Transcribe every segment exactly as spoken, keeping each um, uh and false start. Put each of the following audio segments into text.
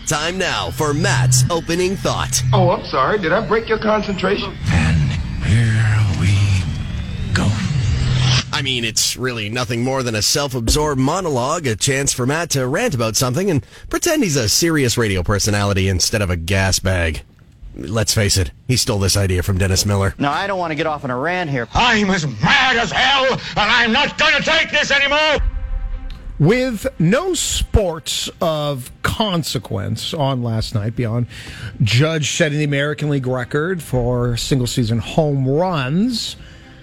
Time now for Matt's opening thought. Oh, I'm sorry. Did I break your concentration? And here we go. I mean, it's really nothing more than a self-absorbed monologue, a chance for Matt to rant about something and pretend he's a serious radio personality instead of a gas bag. Let's face it, he stole this idea from Dennis Miller. No, I don't want to get off on a rant here. I'm as mad as hell, and I'm not going to take this anymore. With no sports of consequence on last night beyond Judge setting the American League record for single-season home runs,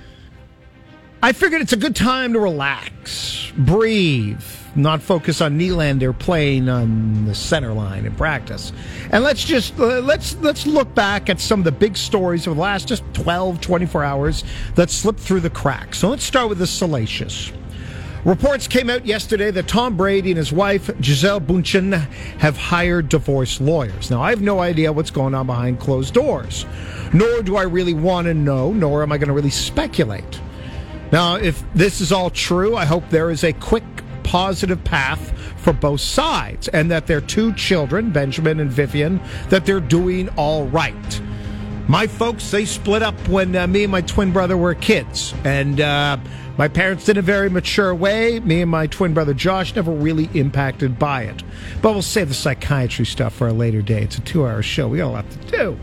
I figured it's a good time to relax, breathe, not focus on Nylander playing on the center line in practice. And let's just uh, let's let's look back at some of the big stories of the last just twelve, twenty-four hours that slipped through the cracks. So let's start with the salacious. Reports came out yesterday that Tom Brady and his wife, Gisele Bündchen, have hired divorce lawyers. Now, I have no idea what's going on behind closed doors, nor do I really want to know, nor am I going to really speculate. Now, if this is all true, I hope there is a quick, positive path for both sides, and that their two children, Benjamin and Vivian, that they're doing all right. My folks, they split up when uh, me and my twin brother were kids, and uh, my parents did it in a very mature way. Me and my twin brother Josh never really impacted by it. But we'll save the psychiatry stuff for a later day. It's a two-hour show. We got a lot to do.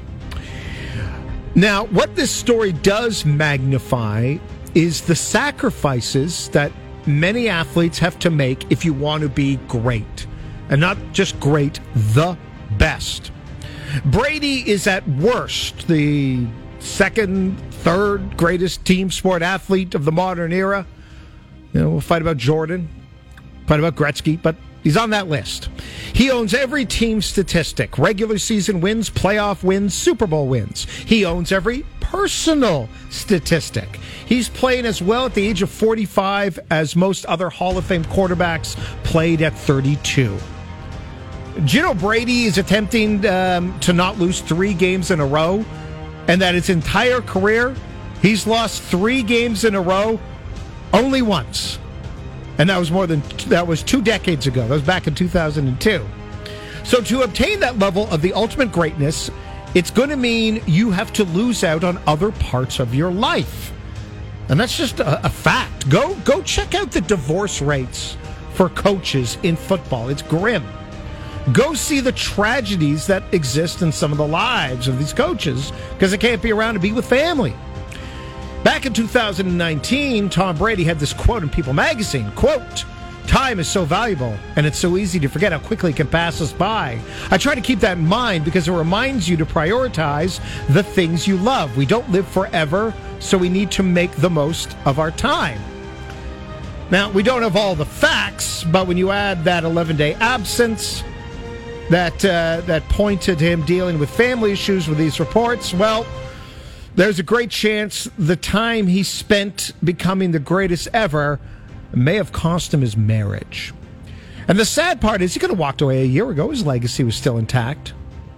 Now, what this story does magnify is the sacrifices that many athletes have to make if you want to be great. And not just great, the best. Brady is at worst the second, third greatest team sport athlete of the modern era. You know, we'll fight about Jordan, fight about Gretzky, but he's on that list. He owns every team statistic: regular season wins, playoff wins, Super Bowl wins. He owns every personal statistic. He's playing as well at the age of forty-five as most other Hall of Fame quarterbacks played at thirty-two. Do you know Brady is attempting um, to not lose three games in a row, and that his entire career, he's lost three games in a row only once. And that was more than, that was two decades ago. That was back in two thousand two. So to obtain that level of the ultimate greatness, it's going to mean you have to lose out on other parts of your life. And that's just a, a fact. Go, go check out the divorce rates for coaches in football. It's grim. Go see the tragedies that exist in some of the lives of these coaches because they can't be around to be with family. Back in two thousand nineteen, Tom Brady had this quote in People magazine, quote, "Time is so valuable, and it's so easy to forget how quickly it can pass us by. I try to keep that in mind because it reminds you to prioritize the things you love. We don't live forever, so we need to make the most of our time." Now, we don't have all the facts, but when you add that eleven-day absence that uh, that pointed him dealing with family issues with these reports, well, there's a great chance the time he spent becoming the greatest ever may have cost him his marriage. And the sad part is he could have walked away a year ago. His legacy was still intact.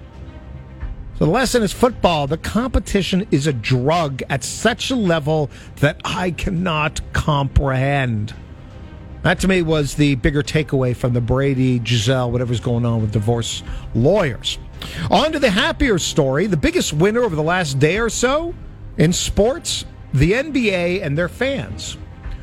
So the lesson is football. The competition is a drug at such a level that I cannot comprehend. That, to me, was the bigger takeaway from the Brady, Gisele, whatever's going on with divorce lawyers. On to the happier story. The biggest winner over the last day or so in sports, the N B A and their fans.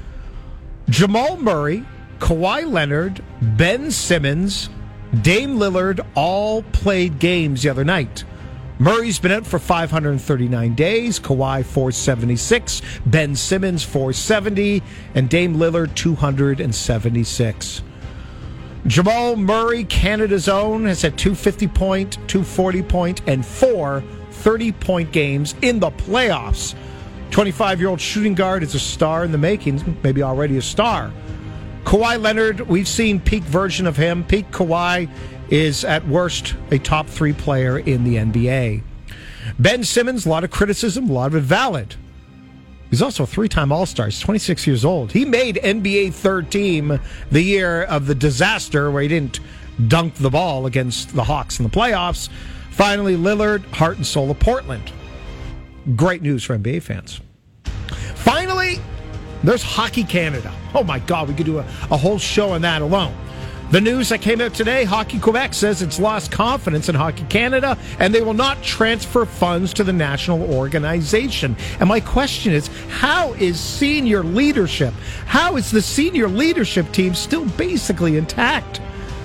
Jamal Murray, Kawhi Leonard, Ben Simmons, Dame Lillard all played games the other night. Murray's been out for five hundred thirty-nine days, Kawhi four seventy-six, Ben Simmons four seventy, and Dame Lillard two hundred seventy-six. Jamal Murray, Canada's own, has had two fifty-point, two forty-point, and four thirty-point games in the playoffs. twenty-five-year-old shooting guard is a star in the making, maybe already a star. Kawhi Leonard, we've seen peak version of him. Peak Kawhi is at worst a top three player in the N B A. Ben Simmons, a lot of criticism, a lot of it valid. He's also a three-time All-Star. He's twenty-six years old. He made N B A third team the year of the disaster where he didn't dunk the ball against the Hawks in the playoffs. Finally, Lillard, heart and soul of Portland. Great news for N B A fans. Finally, there's Hockey Canada. Oh, my God, we could do a, a whole show on that alone. The news that came out today, Hockey Quebec says it's lost confidence in Hockey Canada and they will not transfer funds to the national organization. And my question is, how is senior leadership, how is the senior leadership team still basically intact?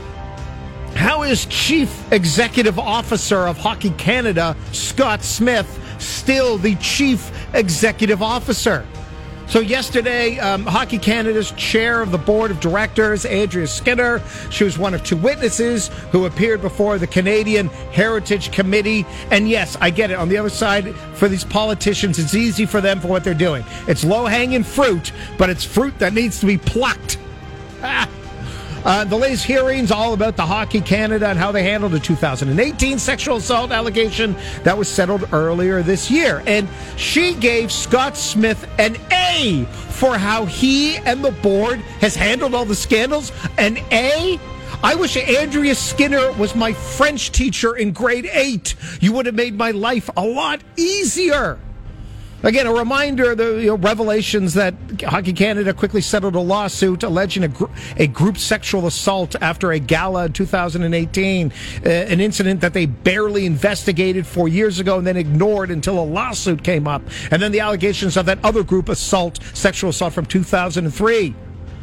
How is Chief Executive Officer of Hockey Canada, Scott Smith, still the Chief Executive Officer? So yesterday, um, Hockey Canada's chair of the board of directors, Andrea Skinner, she was one of two witnesses who appeared before the Canadian Heritage Committee. And yes, I get it. On the other side, for these politicians, it's easy for them for what they're doing. It's low-hanging fruit, but it's fruit that needs to be plucked. Ah. Uh, the latest hearings all about the Hockey Canada and how they handled a two thousand eighteen sexual assault allegation that was settled earlier this year. And she gave Scott Smith an A for how he and the board has handled all the scandals. An A? I wish Andrea Skinner was my French teacher in grade eight. You would have made my life a lot easier. Again, a reminder of the you know, revelations that Hockey Canada quickly settled a lawsuit alleging a, gr- a group sexual assault after a gala in two thousand eighteen, uh, an incident that they barely investigated four years ago and then ignored until a lawsuit came up. And then the allegations of that other group assault, sexual assault from two thousand three,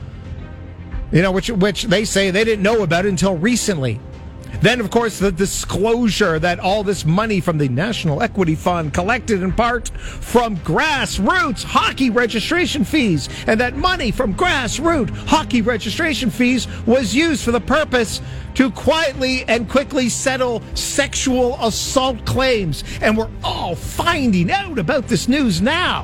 you know, which, which they say they didn't know about until recently. Then, of course, the disclosure that all this money from the National Equity Fund collected in part from grassroots hockey registration fees, and that money from grassroots hockey registration fees was used for the purpose to quietly and quickly settle sexual assault claims. And we're all finding out about this news now.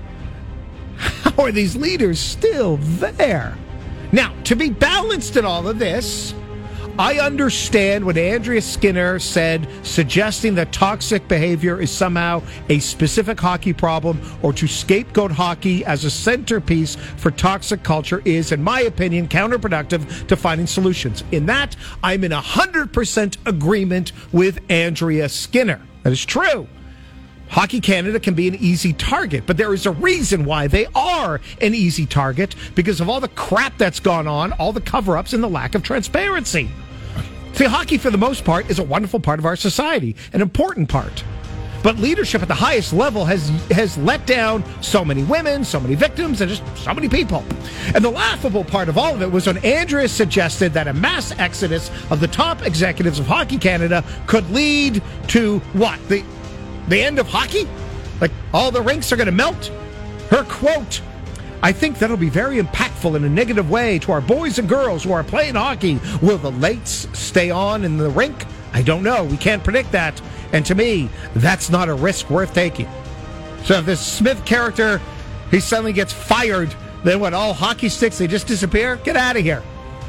How are these leaders still there? Now, to be balanced in all of this, I understand what Andrea Skinner said, suggesting that toxic behavior is somehow a specific hockey problem, or to scapegoat hockey as a centerpiece for toxic culture is, in my opinion, counterproductive to finding solutions. In that, I'm in one hundred percent agreement with Andrea Skinner. That is true. Hockey Canada can be an easy target, but there is a reason why they are an easy target, because of all the crap that's gone on, all the cover-ups, and the lack of transparency. See, hockey, for the most part, is a wonderful part of our society, an important part. But leadership at the highest level has has let down so many women, so many victims, and just so many people. And the laughable part of all of it was when Andrea suggested that a mass exodus of the top executives of Hockey Canada could lead to what? The, the end of hockey? Like, all the rinks are going to melt? Her quote, "I think that'll be very impactful in a negative way to our boys and girls who are playing hockey. Will the lights stay on in the rink? I don't know. We can't predict that. And to me, that's not a risk worth taking." So if this Smith character, he suddenly gets fired, then what, all hockey sticks, they just disappear? Get out of here.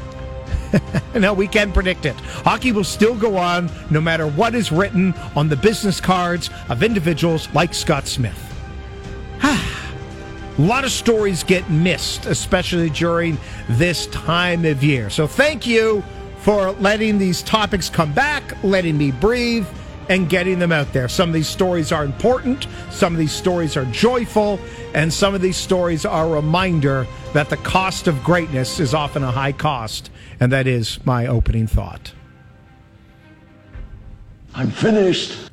No, we can predict it. Hockey will still go on no matter what is written on the business cards of individuals like Scott Smith. A lot of stories get missed, especially during this time of year. So thank you for letting these topics come back, letting me breathe, and getting them out there. Some of these stories are important, some of these stories are joyful, and some of these stories are a reminder that the cost of greatness is often a high cost. And that is my opening thought. I'm finished.